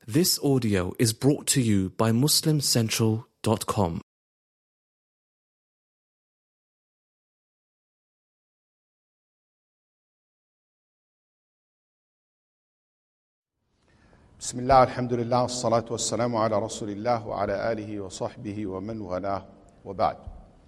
This audio is brought to you by MuslimCentral.com. بسم الله الحمد لله والصلاة والسلام على رسول الله وعلى آله وصحبه ومن والاه وبعد.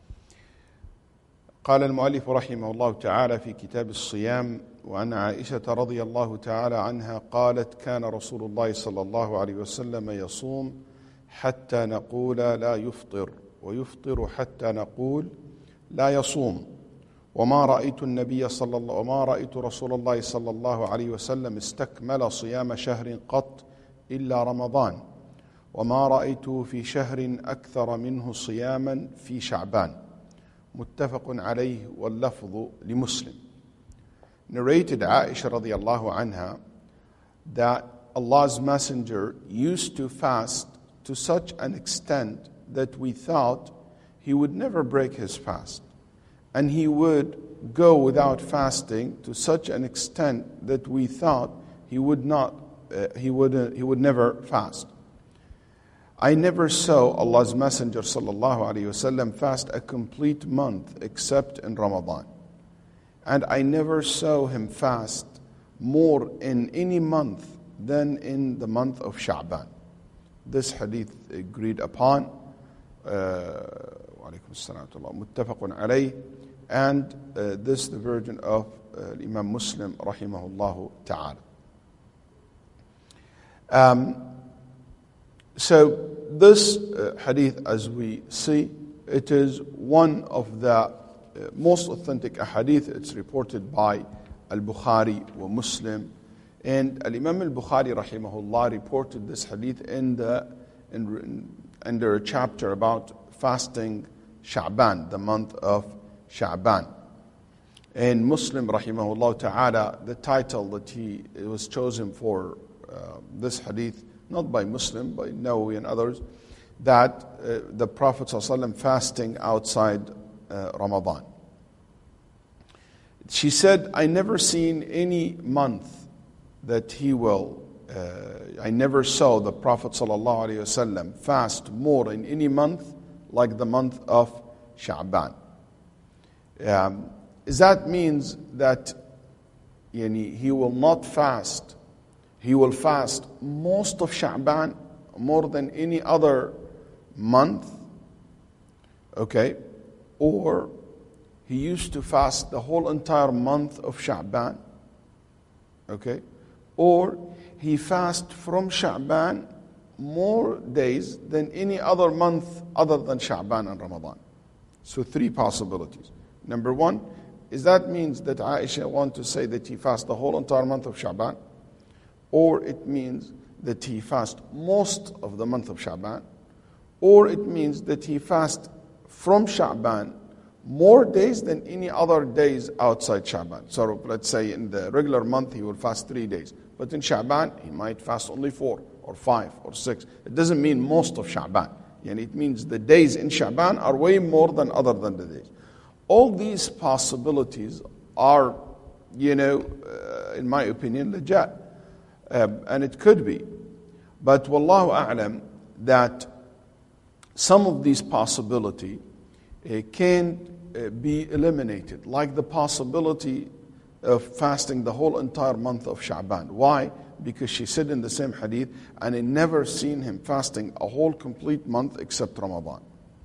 قال المؤلف رحمه الله تعالى في كتاب الصيام: وعن عائشة رضي الله تعالى عنها قالت: كان رسول الله صلى الله عليه وسلم يصوم حتى نقول لا يفطر، ويفطر حتى نقول لا يصوم، وما رأيت رسول الله صلى الله عليه وسلم استكمل صيام شهر قط إلا رمضان، وما رأيته في شهر أكثر منه صياما في شعبان. متفق عليه واللفظ لمسلم. Narrated Aisha radiallahu anha that Allah's Messenger used to fast to such an extent that we thought he would never break his fast, and he would go without fasting to such an extent that we thought he would never fast. I never saw Allah's Messenger sallallahu alaihi wasallam fast a complete month except in Ramadan, and I never saw him fast more in any month than in the month of Sha'ban. This hadith agreed upon. Muttafaqun alayh. And this is the version of Imam Muslim rahimahullah ta'ala. So this hadith, as we see, it is one of the most authentic hadith. It's reported by Al-Bukhari wa Muslim. And Al-Imam Al-Bukhari rahimahullah reported this hadith under a chapter about fasting Sha'ban, the month of Sha'ban. And Muslim rahimahullah ta'ala, the title that it was chosen for this hadith, not by Muslim, by Nawawi and others, that the Prophet ﷺ fasting outside Ramadan. She said, I never seen any month that he will, I never saw the Prophet ﷺ fast more in any month like the month of Sha'ban. That means that he will not fast. He will fast most of Sha'ban more than any other month. Okay? Or he used to fast the whole entire month of Sha'ban. Okay? Or he fasts from Sha'ban more days than any other month other than Sha'ban and Ramadan. So three possibilities. Number one, is that means that Aisha wants to say that he fasts the whole entire month of Sha'ban? Or it means that he fasts most of the month of Sha'ban? Or it means that he fasts from Sha'ban more days than any other days outside Sha'ban? So let's say in the regular month he will fast 3 days. But in Sha'ban he might fast only 4 or 5 or 6. It doesn't mean most of Sha'ban. And it means the days in Sha'ban are way more than other than the days. All these possibilities are, in my opinion, legit. And it could be. But wallahu a'lam, that some of these possibilities can be eliminated, like the possibility of fasting the whole entire month of Sha'ban. Why? Because she said in the same hadith, and I never seen him fasting a whole complete month except Ramadan.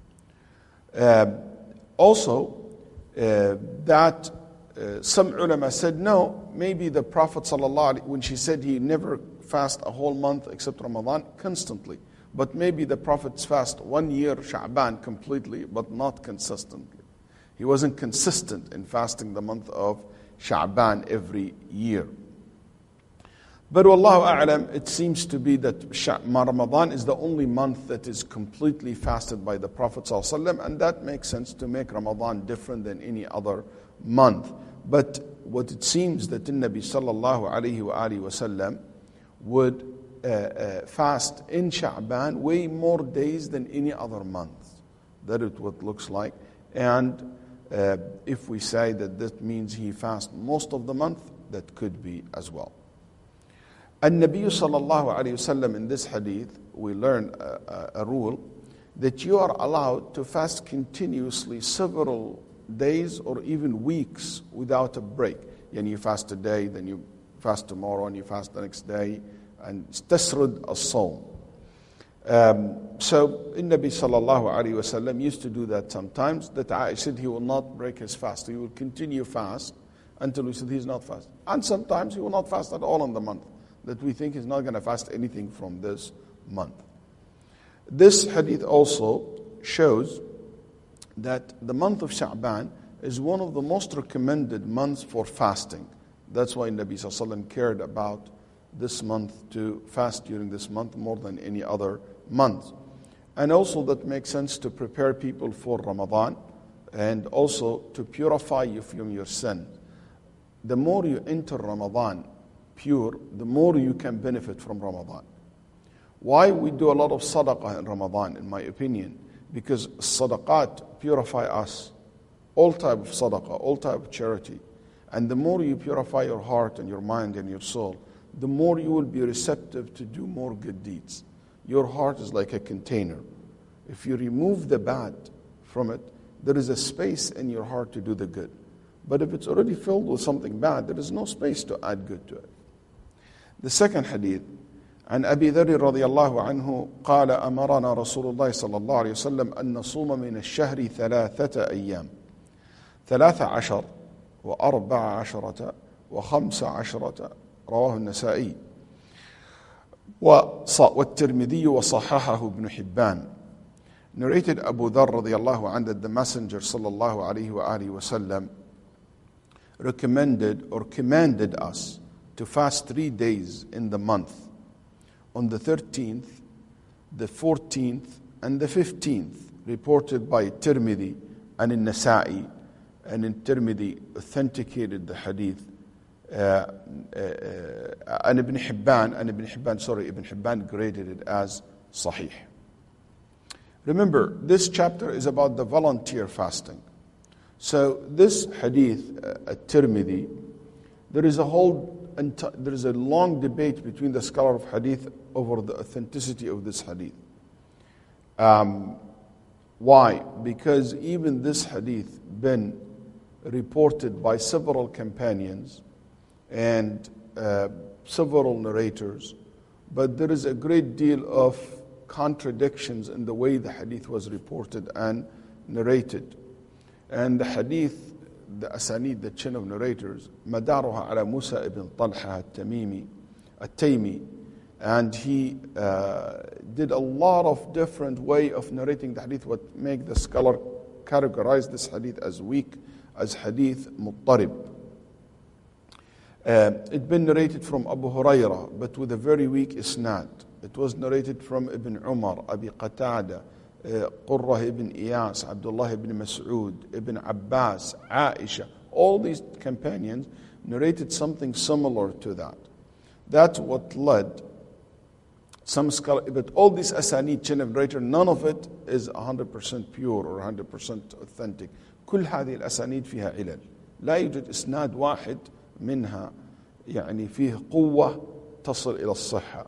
Also, that some ulama said, no, maybe the Prophet ﷺ, when she said he never fast a whole month except Ramadan, constantly. But maybe the Prophet fast 1 year Sha'ban completely, but not consistently. He wasn't consistent in fasting the month of Sha'ban every year. But wallahu a'lam, it seems to be that Ramadan is the only month that is completely fasted by the Prophet ﷺ, and that makes sense to make Ramadan different than any other month. But what it seems that the Nabi sallallahu alayhi wa sallam would fast in Sha'ban way more days than any other month. That is what it looks like. And if we say that means he fasts most of the month, that could be as well. An-Nabi sallallahu alayhi wasallam, in this hadith, we learn a rule that you are allowed to fast continuously several days or even weeks without a break. Yani you fast today, then you fast tomorrow, and you fast the next day, and tasrud as-sawm. So, Nabi sallallahu alayhi wasallam used to do that sometimes, that I said he will not break his fast. He will continue fast until we said he's not fast. And sometimes he will not fast at all in the month, that we think he's not going to fast anything from this month. This hadith also shows that the month of Sha'ban is one of the most recommended months for fasting. That's why Nabi sallallahu alayhi wasallam cared about this month, to fast during this month more than any other month. And also that makes sense to prepare people for Ramadan, and also to purify you from your sin. The more you enter Ramadan pure, the more you can benefit from Ramadan. Why we do a lot of sadaqah in Ramadan, in my opinion? Because sadaqat purify us. All type of sadaqah, all type of charity. And the more you purify your heart and your mind and your soul, the more you will be receptive to do more good deeds. Your heart is like a container. If you remove the bad from it, there is a space in your heart to do the good. But if it's already filled with something bad, there is no space to add good to it. The second hadith, عن أبي ذر رضي الله عنه قال أمرنا رسول الله صلى الله عليه وسلم أن نصوم من الشهر 3 أيام 13 و14 و15 رواه النسائي والترمذي وصححه ابن حبان. Narrated Abu Dharr radiallahu anhu that the Messenger sallallahu alayhi wa alihi wasallam recommended or commanded us to fast 3 days in the month, on the 13th, the 14th, and the 15th, reported by Tirmidhi and in Nasa'i, and in Tirmidhi authenticated the hadith. And Ibn Hibban graded it as Sahih. Remember, this chapter is about the volunteer fasting. So this hadith at Tirmidhi, there is a long debate between the scholar of hadith over the authenticity of this hadith. Why? Because even this hadith been reported by several companions and several narrators, but there is a great deal of contradictions in the way the hadith was reported and narrated. And the hadith, the asanid, the chain of narrators, madaruha ala Musa ibn Talha at-Taymi, and he did a lot of different way of narrating the hadith, what make the scholar categorize this hadith as weak, as hadith muttarib. It's been narrated from Abu Hurairah, but with a very weak isnad. It was narrated from Ibn Umar, Abi Qatada, Qurrah ibn Iyas, Abdullah ibn Mas'ud, Ibn Abbas, Aisha. All these companions narrated something similar to that. That's what led some scholars, but all these asanid, chain of narrator, none of it is 100% pure or 100% authentic. كل هذه الأسانيد فيها علل. لا يوجد إسناد واحد منها يعني فيه قوة تصل إلى الصحة.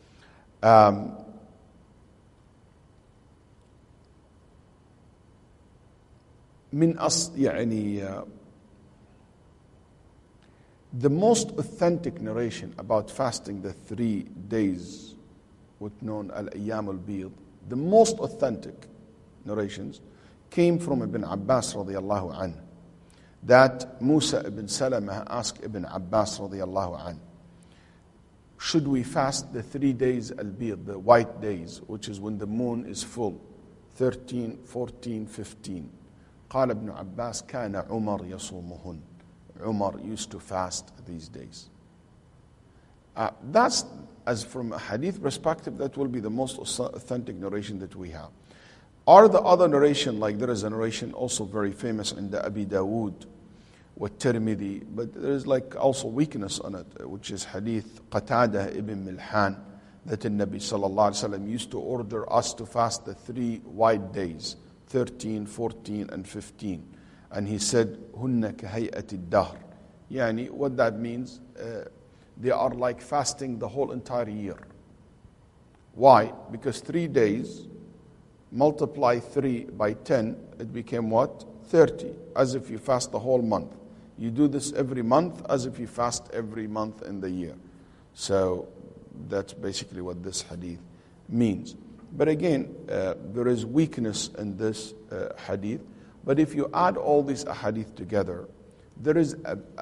the most authentic narration about fasting the 3 days, what's known al-Ayyam al-Bid, the most authentic narrations came from Ibn Abbas radiallahu anhu. That Musa ibn Salama asked Ibn Abbas radiallahu anhu, should we fast the 3 days al-Bid, the white days, which is when the moon is full, 13, 14, 15. قال ابن عباس كان عمر يصومهن. Umar used to fast these days. That's, as from a hadith perspective, that will be the most authentic narration that we have. Are the other narration, like there is a narration also very famous in the Abi Dawood with Tirmidhi, but there is like also weakness on it, which is hadith Qatada ibn Milhan, that the Nabi sallallahu alaihi wasallam used to order us to fast the 3 white days, 13, 14, and 15. And he said, هُنَّ كَهَيْئَةِ الدَّهْرِ. Yani, what that means, they are like fasting the whole entire year. Why? Because 3 days, multiply 3 by 10, it became what? 30, as if you fast the whole month. You do this every month as if you fast every month in the year. So that's basically what this hadith means. But again, there is weakness in this hadith. But if you add all these hadith together, there is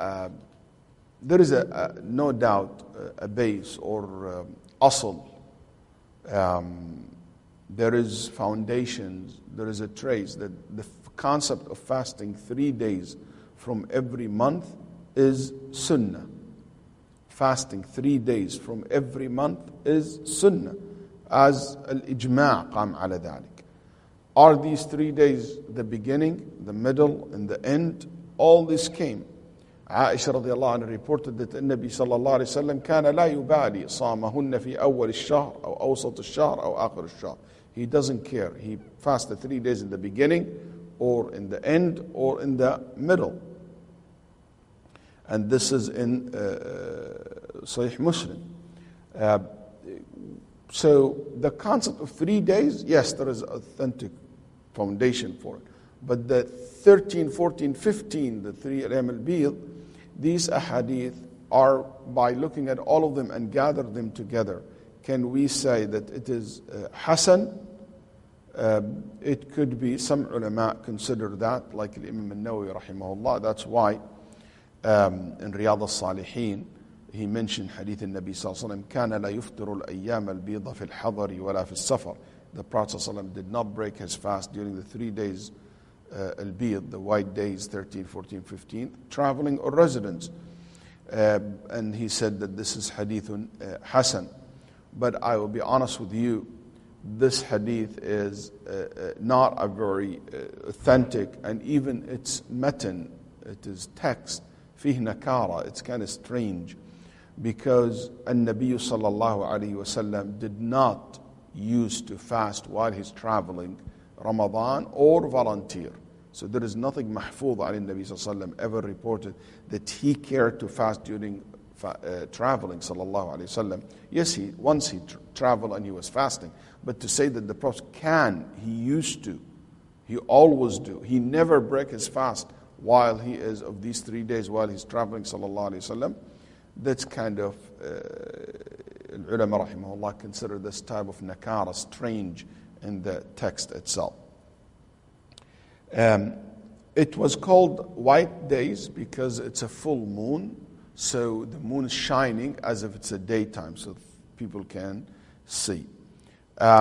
no doubt a base or asl. There is foundations, there is a trace that the concept of fasting 3 days from every month is sunnah. Fasting 3 days from every month is sunnah, as al-ijma' qam ala dhalik. Are these 3 days the beginning, the middle, and the end? All this came. Aisha radiallahu anha reported that the Nabi sallallahu alayhi wa sallam كان لا يبالي صامهن في أول الشهر أو أوسط الشهر أو آخر الشهر. He doesn't care. He fasted 3 days in the beginning, or in the end, or in the middle. And this is in Sahih Muslim. So the concept of 3 days, yes, there is authentic foundation for it. But the 13, 14, 15, the 3 Ayyam al-Bid, these ahadith are, by looking at all of them and gather them together, can we say that it is Hasan? It could be, some ulama consider that, like Imam al-Nawawi rahimahullah. That's why in Riyadh al-Salihin, he mentioned hadith al-Nabi sallallahu alayhi wa sallam, كَانَ لَا يُفْتِرُ الْأَيَّامَ الْبِيضَ فِي الْحَضَرِ وَلَا فِي السَّفَرِ. The Prophet sallallahu alayhi wa sallam did not break his fast during the 3 days al-Bid, the white days, 13, 14, 15, traveling or residence. And he said that this is hadithun Hasan. But I will be honest with you, this hadith is not a very authentic, and even its matan, it is text, فيه nakara, it's kind of strange, because An-Nabi sallallahu alayhi wa sallam did not use to fast while he's traveling Ramadan or volunteer. So there is nothing mahfuz Ali Nabi sallallahu alayhi wa sallam ever reported that he cared to fast during traveling sallallahu alayhi wa sallam. Yes, once he traveled and he was fasting, but to say that the Prophet he used to, he always do, he never break his fast while he is of these 3 days while he's traveling sallallahu alayhi wa sallam, that's kind of ulama rahimahullah consider this type of nakara strange in the text itself. It was called white days because it's a full moon, so the moon is shining as if it's a daytime, so people can see. I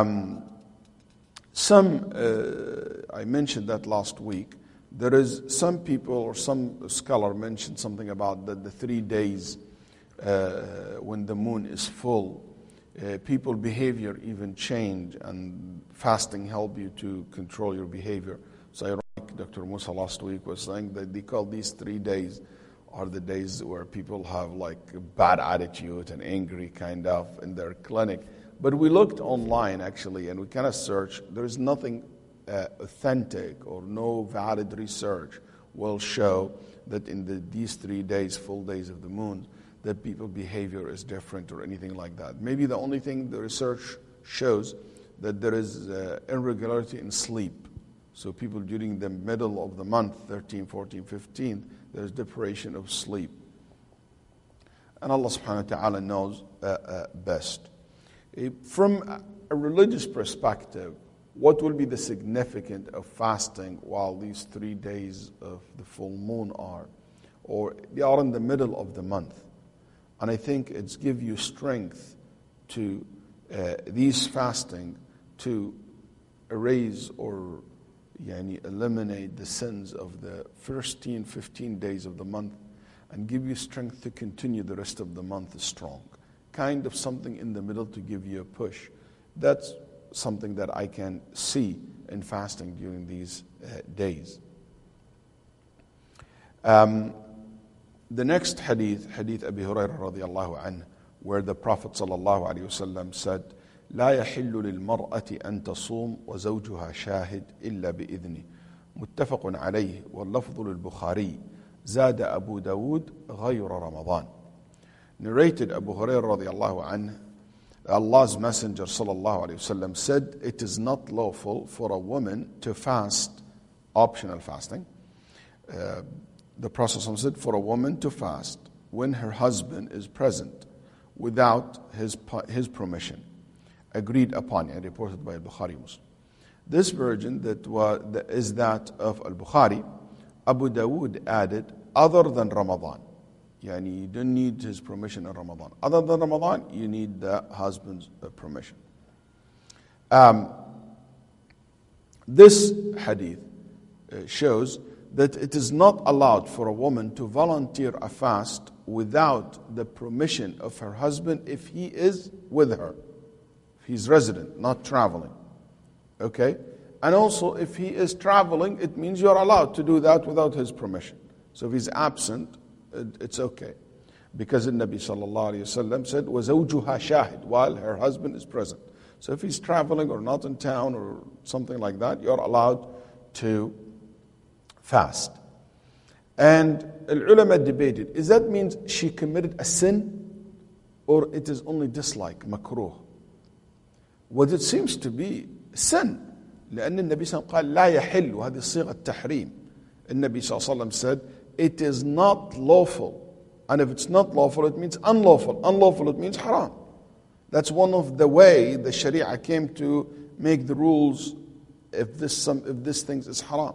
mentioned that last week. There is some people or some scholar mentioned something about that the 3 days when the moon is full, people behavior even change, and fasting help you to control your behavior. So ironic, Dr. Musa last week was saying that they call these 3 days are the days where people have like a bad attitude and angry kind of in their clinic. But we looked online actually and we kind of searched. There is nothing authentic or no valid research will show that in these 3 days, full days of the moon, that people's behavior is different or anything like that. Maybe the only thing the research shows that there is irregularity in sleep. So people during the middle of the month, 13, 14, 15, there's deprivation of sleep. And Allah subhanahu wa ta'ala knows best. From a religious perspective, what will be the significance of fasting while these 3 days of the full moon are? Or they are in the middle of the month. And I think it's give you strength to these fasting to erase or eliminate the sins of the first 15 days of the month and give you strength to continue the rest of the month strong. Kind of something in the middle to give you a push. That's something that I can see in fasting during these days. The next hadith, Hadith Abi Hurairah radiallahu anhu, where the Prophet sallallahu alayhi wa sallam said, لا يحل للمرأة أن تصوم وزوجها شاهد إلا بإذنه متفق عليه واللفظ للبخاري زاد أبو داود غير رمضان. narrated Abu Hurairah radiallahu anhu, Allah's Messenger sallallahu alayhi wasallam said, it is not lawful for a woman to fast, optional fasting. The Prophet said, for a woman to fast when her husband is present without his permission, agreed upon and reported by Bukhari Muslim. This version is that of Al-Bukhari. Abu Dawood added, other than Ramadan. Yani you don't need his permission in Ramadan. Other than Ramadan, you need the husband's permission. This hadith shows that it is not allowed for a woman to volunteer a fast without the permission of her husband if he is with her. If he's resident, not traveling. Okay? And also, if he is traveling, it means you're allowed to do that without his permission. So if he's absent, it's okay. Because the Nabi sallallahu alayhi wasallam said, وَزَوْجُهَا شَاهِدْ, while her husband is present. So if he's traveling or not in town or something like that, you're allowed to fast. And ulama debated, is that means she committed a sin or it is only dislike, makruh? What it seems to be sin. لأن النبي صلى الله عليه وسلم قال لا يحل, وهذه صيغة التحريم. النبي صلى الله عليه وسلم said, it is not lawful. And if it's not lawful, it means unlawful. Unlawful, it means haram. That's one of the way the Sharia came to make the rules if this thing is haram.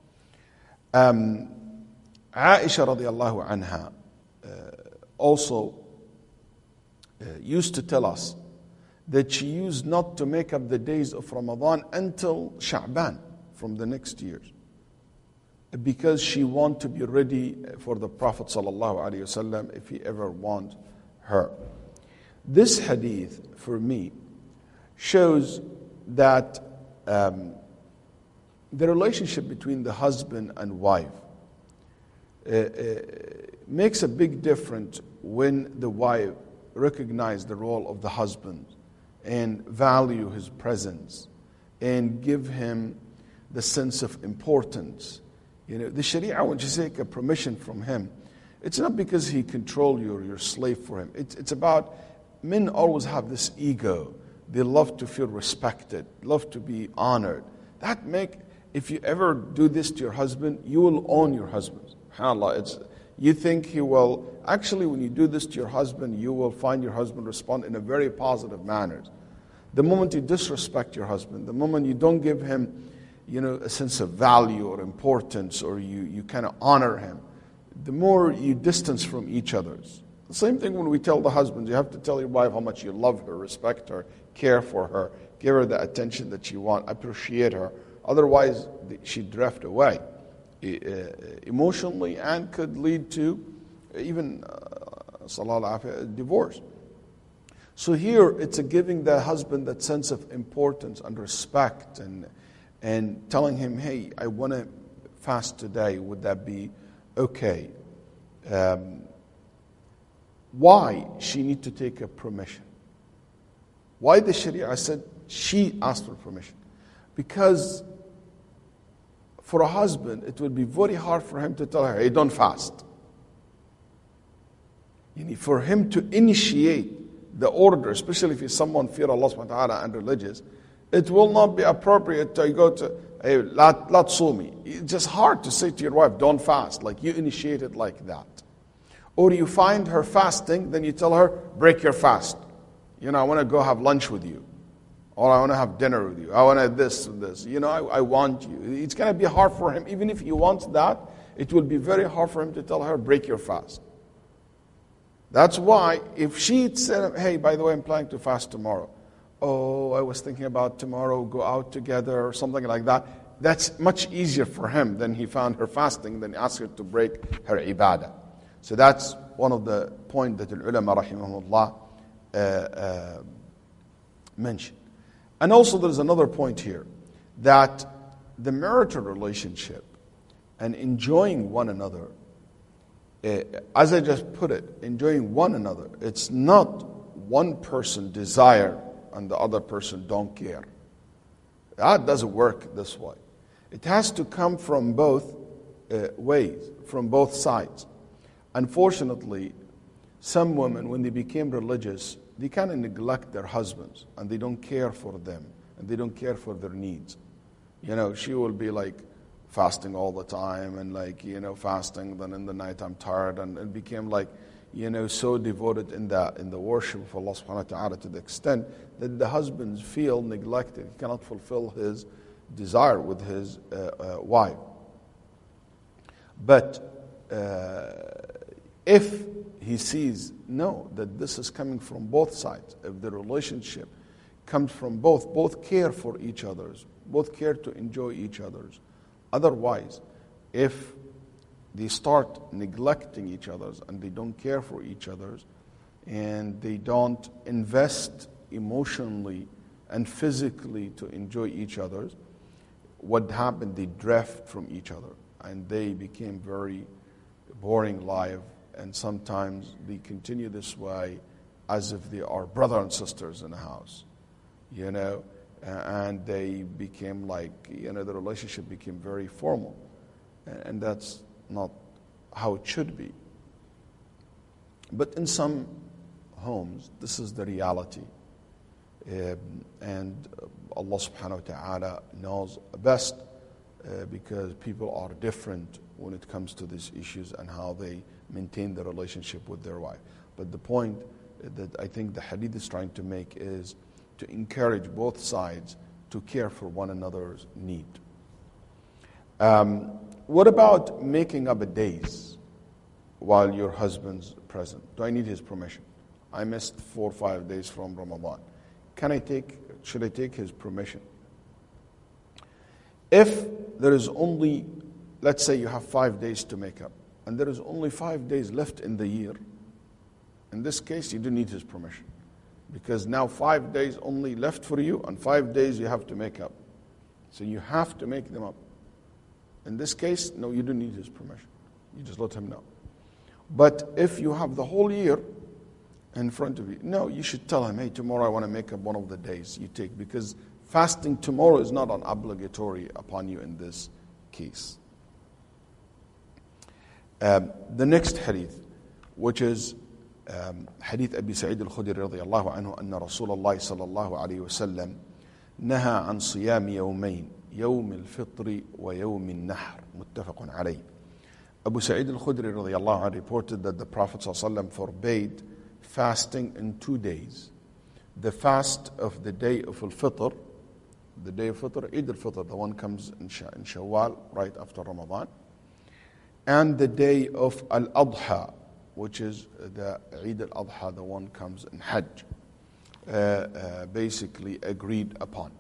Aisha radiallahu anha also used to tell us that she used not to make up the days of Ramadan until Sha'ban from the next years, because she wanted to be ready for the Prophet sallallahu alaihi wasallam if he ever wants her. This hadith, for me, shows that the relationship between the husband and wife makes a big difference when the wife recognizes the role of the husband and value his presence and give him the sense of importance. You know, the Sharia, when you take a permission from him, it's not because he controls you or you're a slave for him. It's about, men always have this ego. They love to feel respected, love to be honored. If you ever do this to your husband, you will own your husband. SubhanAllah, you think he will, actually when you do this to your husband, you will find your husband respond in a very positive manner. The moment you disrespect your husband, the moment you don't give him, a sense of value or importance, or you kind of honor him, the more you distance from each other. The same thing when we tell the husband, you have to tell your wife how much you love her, respect her, care for her, give her the attention that she wants, appreciate her. Otherwise, she'd drift away emotionally and could lead to even divorce. So here, it's giving the husband that sense of importance and respect and telling him, hey, I want to fast today. Would that be okay? Why she need to take a permission? Why the Sharia said she asked for permission? Because for a husband, it would be very hard for him to tell her, hey, don't fast. For him to initiate the order, especially if he's someone fear Allah subhanahu wa ta'ala and religious, it will not be appropriate to go to, hey, la tsumi. It's just hard to say to your wife, don't fast, like you initiate it like that. Or you find her fasting, then you tell her, break your fast. I want to go have lunch with you. Or I want to have dinner with you. I want to this and this. I want you. It's going to be hard for him. Even if he wants that, it will be very hard for him to tell her, break your fast. That's why if she said, hey, by the way, I'm planning to fast tomorrow. Oh, I was thinking about tomorrow, go out together or something like that. That's much easier for him than he found her fasting, than ask her to break her ibadah. So that's one of the points that the ulama rahimahullah mentioned. And also there's another point here, that the marital relationship and enjoying one another, as I just put it, enjoying one another, it's not one person desire and the other person don't care. That doesn't work this way. It has to come from both ways, from both sides. Unfortunately, Some women, when they became religious, they kind of neglect their husbands and they don't care for them and they don't care for their needs. She will be like fasting all the time and fasting, then in the night I'm tired, and it became like, so devoted in the worship of Allah subhanahu wa ta'ala to the extent that the husbands feel neglected. He cannot fulfill his desire with his wife. But if he sees, no, that this is coming from both sides, if the relationship comes from both care for each other's, both care to enjoy each other's. Otherwise, if they start neglecting each other's and they don't care for each other's and they don't invest emotionally and physically to enjoy each other's, what happened? They drift from each other and they became very boring life, and sometimes they continue this way as if they are brother and sisters in a house, and they became like, the relationship became very formal, and that's not how it should be. But in some homes, this is the reality, and Allah subhanahu wa ta'ala knows best, because people are different when it comes to these issues and how they maintain the relationship with their wife. But the point that I think the hadith is trying to make is to encourage both sides to care for one another's need. What about making up a days while your husband's present? Do I need his permission? I missed 4 or 5 days from Ramadan. Should I take his permission? If there is only, let's say you have 5 days to make up, and there is only 5 days left in the year, in this case, you don't need his permission. Because now 5 days only left for you, and 5 days you have to make up. So you have to make them up. In this case, no, you don't need his permission. You just let him know. But if you have the whole year in front of you, no, you should tell him, hey, tomorrow I want to make up one of the days you take, because fasting tomorrow is not an obligatory upon you in this case. The next hadith, which is حديث أبي سعيد الخدري رضي الله عنه أن رسول الله صلى الله عليه وسلم نهى عن صيام يومين يوم الفطر ويوم النحر متفق عليه. Abu Sa'id al-Khudri رضي الله عنه reported that the Prophet صلى الله عليه وسلم forbade fasting in 2 days. The fast of the day of al-Fitr, the day of Fitr, Eid al-Fitr, the one comes in Shawwal, right after Ramadan, and the day of al-Adha, which is the Eid al-Adha, the one comes in Hajj, basically agreed upon.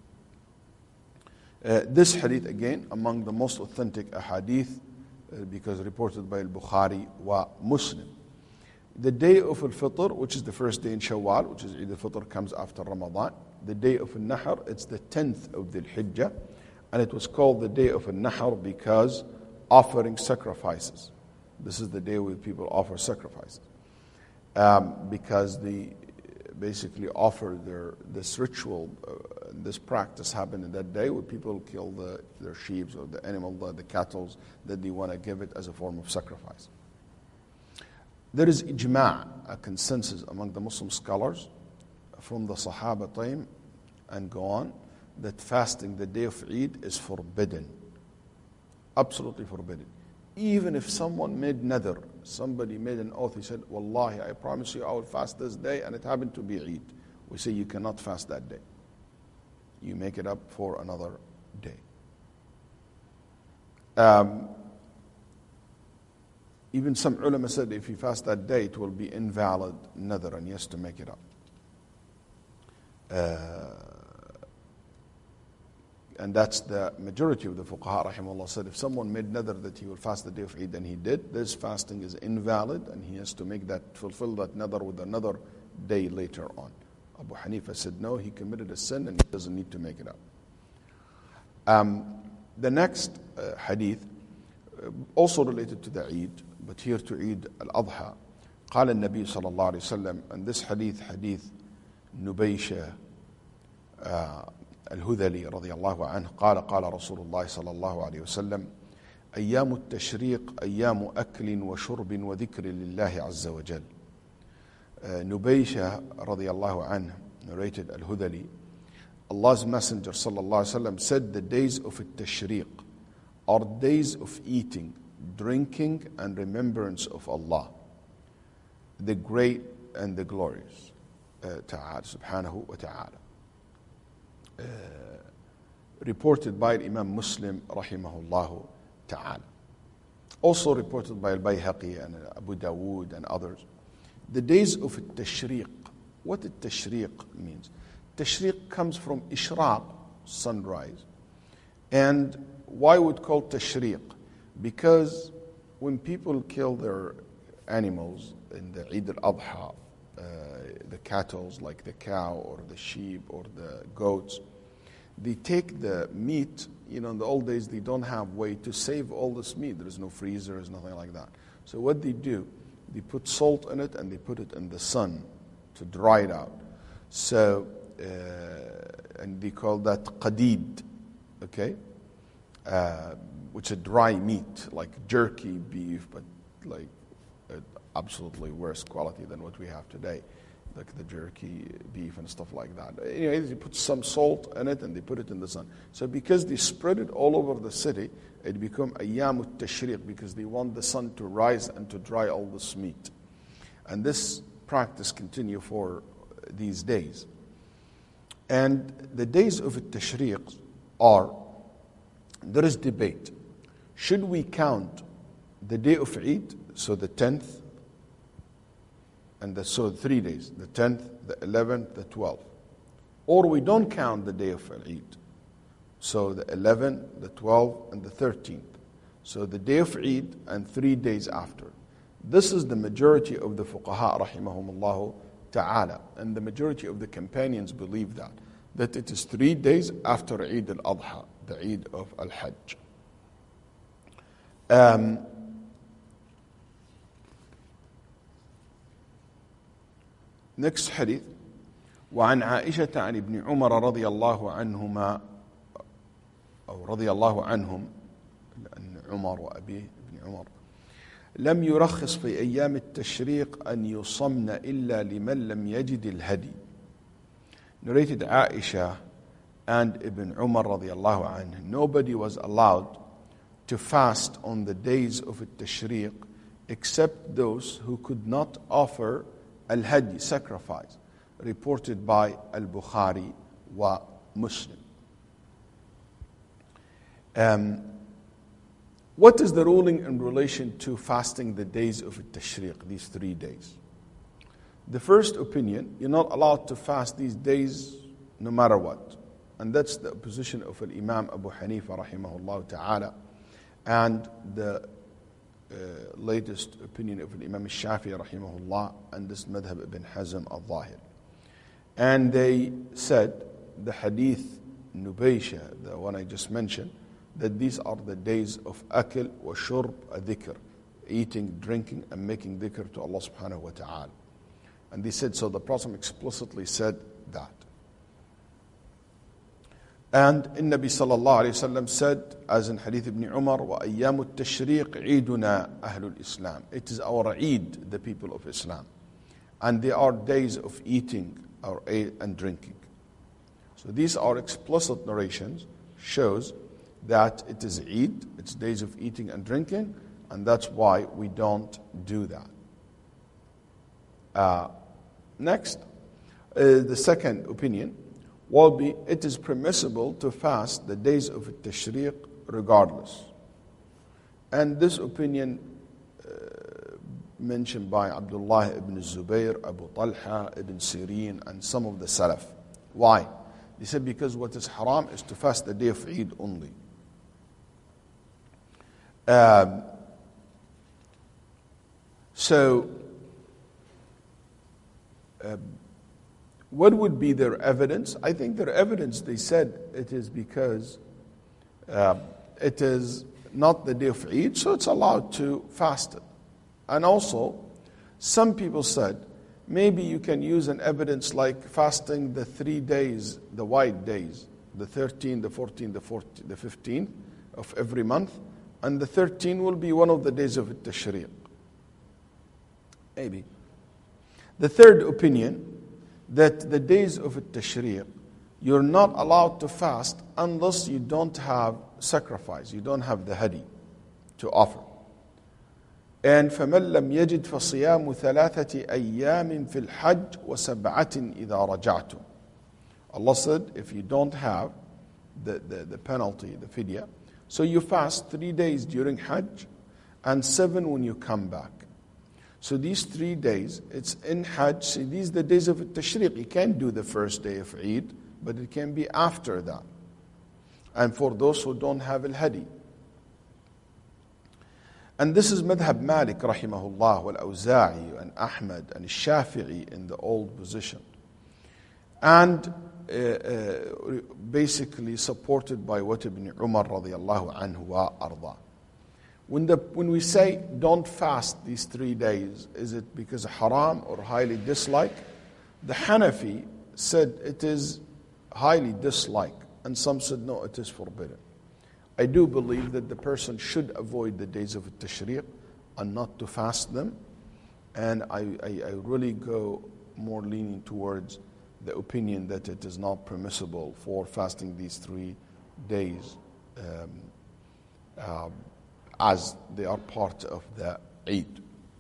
This hadith, again, among the most authentic ahadith, because reported by al-Bukhari wa Muslim. The day of al-Fitr, which is the first day in Shawwal, which is Eid al-Fitr, comes after Ramadan. The day of al-Nahr, it's the 10th of Dhul Hijjah, and it was called the day of al-Nahr because offering sacrifices. This is the day where people offer sacrifices, because they basically offer this ritual, this practice happened in that day where people kill their sheep or the animal, the cattle that they want to give it as a form of sacrifice. There is ijma', a consensus among the Muslim scholars from the Sahaba time and go on, that fasting the day of Eid is forbidden, absolutely forbidden. Even if someone made nadr, somebody made an oath, he said, Wallahi, I promise you I will fast this day, and it happened to be Eid. We say you cannot fast that day. You make it up for another day. Even some ulama said if you fast that day, it will be invalid nadr, and he has to make it up. And that's the majority of the fuqaha, rahimahullah, said if someone made nadr that he will fast the day of Eid and he did, this fasting is invalid and he has to fulfill that nadr with another day later on. Abu Hanifa said no, he committed a sin and he doesn't need to make it up. The next hadith, also related to the Eid, but here to Eid al-Adha, قال النبي صلى الله عليه وسلم, and this hadith Nubaysha الهذلي رضي الله عنه قال رسول الله صلى الله عليه وسلم أيام التشريق أيام أكل وشرب وذكر لله عز وجل Nubaysha radiallahu anhu narrated Al-Hudali, Allah's Messenger sallallahu alaihi wasallam said the days of Tashriq are days of eating, drinking, and remembrance of Allah, the great and the glorious, ta'ala, subhanahu wa ta'ala. Reported by Imam Muslim rahimahullah ta'ala. Also reported by Al-Bayhaqi and Abu Dawood and others. The days of Tashriq. What Tashriq means? Tashriq comes from Ishraq, sunrise. And why would call Tashriq? Because when people kill their animals in the Eid al-Adha, the cattle like the cow or the sheep or the goats, they take the meat. In the old days they don't have way to save all this meat. There is no freezer, there's nothing like that. So what they do, they put salt in it and they put it in the sun to dry it out. So, and they call that qadid, okay? Which is dry meat, like jerky beef, but like absolutely worse quality than what we have today, like the jerky beef and stuff like that. Anyways, they put some salt in it and they put it in the sun. So because they spread it all over the city, it become ayyam tashriq, because they want the sun to rise and to dry all this meat. And this practice continue for these days. And the days of tashriq are, there is debate. Should we count the day of Eid, so the 10th, and so 3 days, the 10th, the 11th, the 12th. Or we don't count the day of Eid. So the 11th, the 12th, and the 13th. So the day of Eid and 3 days after. This is the majority of the fuqaha rahimahumullah ta'ala. And the majority of the companions believe that it is 3 days after Eid al-Adha, the Eid of al-Hajj. Next hadith. وعن عائشة عن ابن عمر رضي الله عنهما أو رضي الله عنهم أن عمر وأبيه ابن عمر لم يرخص في أيام التشريق أن يصمن إلا لمن لم يجد الهدي. Narrated Aisha and Ibn Umar رضي الله عنه, nobody was allowed to fast on the days of التشريق except those who could not offer al-hadi, sacrifice, reported by al-Bukhari wa Muslim. What is the ruling in relation to fasting the days of Tashriq, these 3 days? The first opinion, you're not allowed to fast these days no matter what. And that's the position of Imam Abu Hanifa rahimahullah ta'ala, and the latest opinion of Imam Shafi'i rahimahullah, and this madhab ibn Hazm al-Zahir. And they said, the hadith Nubaysha, the one I just mentioned, that these are the days of akil wa shurb dhikr, eating, drinking, and making dhikr to Allah subhanahu wa ta'ala. And they said, so the Prophet explicitly said that. And Nabi sallallahu alayhi wa sallam said, as in hadith ibn Umar, وَأَيَّامُ التَّشْرِيقِ عِيدُنَا أَهْلُ الْإِسْلَامِ. It is our Eid, the people of Islam. And they are days of eating and drinking. So these are explicit narrations, shows that it is Eid, it's days of eating and drinking, and that's why we don't do that. Next, the second opinion will be, it is permissible to fast the days of Tashriq regardless. And this opinion mentioned by Abdullah ibn Zubayr, Abu Talha, Ibn Sirin, and some of the Salaf. Why? They said because what is haram is to fast the day of Eid only. What would be their evidence? I think their evidence, they said, it is because it is not the day of Eid, so it's allowed to fast it. And also, some people said, maybe you can use an evidence like fasting the 3 days, the white days, the 13th, the 14th, the 14th, the 15th of every month, and the 13th will be one of the days of Tashriq. Maybe. The third opinion, that the days of Tashriq, you're not allowed to fast unless you don't have sacrifice, you don't have the hadi to offer. And فَمَنْ لَمْ يَجِدْ فَصِيَامُ ثَلَاثَةِ أَيَّامٍ فِي الْحَجِّ وَسَبْعَةٍ إِذَا رَجَعْتُمْ. Allah said, if you don't have the penalty, the fidya, so you fast 3 days during Hajj and 7 when you come back. So these 3 days, it's in Hajj. See, these are the days of Tashriq. You can't do the first day of Eid, but it can be after that. And for those who don't have al-hadi. And this is Madhab Malik, rahimahullah, wal-Awza'i, and Ahmad, and Shafi'i in the old position. And basically supported by what Ibn Umar radiallahu anhu wa arda. When we say don't fast these 3 days, is it because of haram or highly disliked? The Hanafi said it is highly disliked, and some said no, it is forbidden. I do believe that the person should avoid the days of Tashriq and not to fast them, and I really go more leaning towards the opinion that it is not permissible for fasting these 3 days as they are part of the Eid.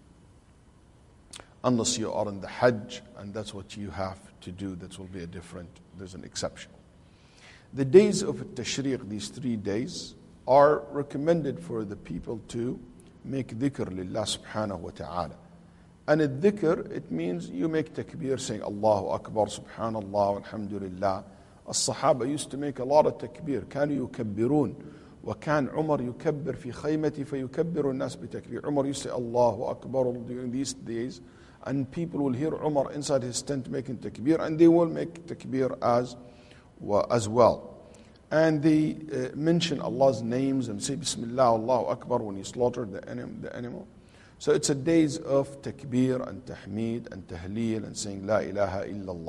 Unless you are in the Hajj, and that's what you have to do, that will be there's an exception. The days of Tashriq, these 3 days, are recommended for the people to make dhikr lillah subhanahu wa ta'ala. And a dhikr, it means you make takbir saying Allahu Akbar, Subhanallah, Alhamdulillah. As-Sahaba used to make a lot of takbir. كانوا يكبرون وكان عمر يكبر في خيمتي فيكبر الناس بتكبير. Umar used to say Allahu Akbar during these days, and people will hear Umar inside his tent making takbir, and they will make takbir as well. And they mention Allah's names and say Bismillah, Allahu Akbar when you slaughter the animal. So it's a days of takbir and tahmeed and tahleel and saying La ilaha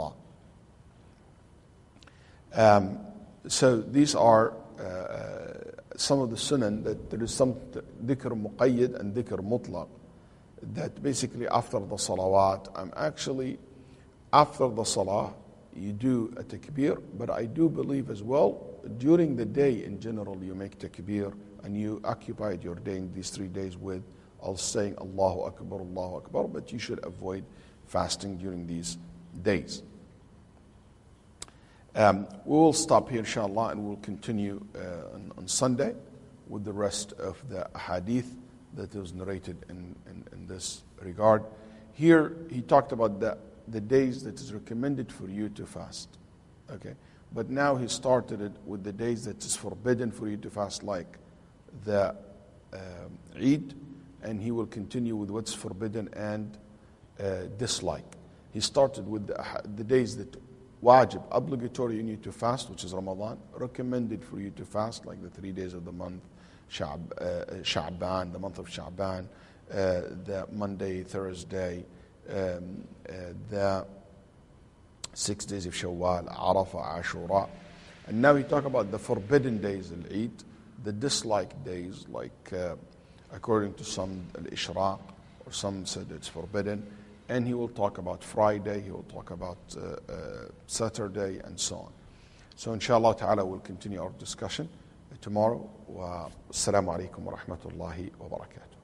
illallah. So these are some of the sunan, that there is some dhikr muqayyad and dhikr mutlaq, that basically after the salawat, after the salah, you do a takbir, but I do believe as well, during the day in general, you make takbir, and you occupied your day in these 3 days with saying Allahu Akbar, but you should avoid fasting during these days. We will stop here, inshallah, and we'll continue on Sunday with the rest of the hadith that was narrated in this regard. Here, he talked about the days that is recommended for you to fast. Okay, but now he started it with the days that is forbidden for you to fast, like the Eid, and he will continue with what's forbidden and dislike. He started with the days that wajib, obligatory, you need to fast, which is Ramadan, recommended for you to fast, like the 3 days of the month, Sha'ban, the month of Sha'ban, the Monday, Thursday, the 6 days of Shawwal, Arafah, Ashura. And now he talk about the forbidden days, Al-Eid, the disliked days, like according to some, Al-Ishraq, or some said it's forbidden. And he will talk about Friday, he will talk about Saturday, and so on. So inshallah ta'ala, we'll continue our discussion tomorrow. Wa assalamu alaikum wa rahmatullahi wa barakatuh.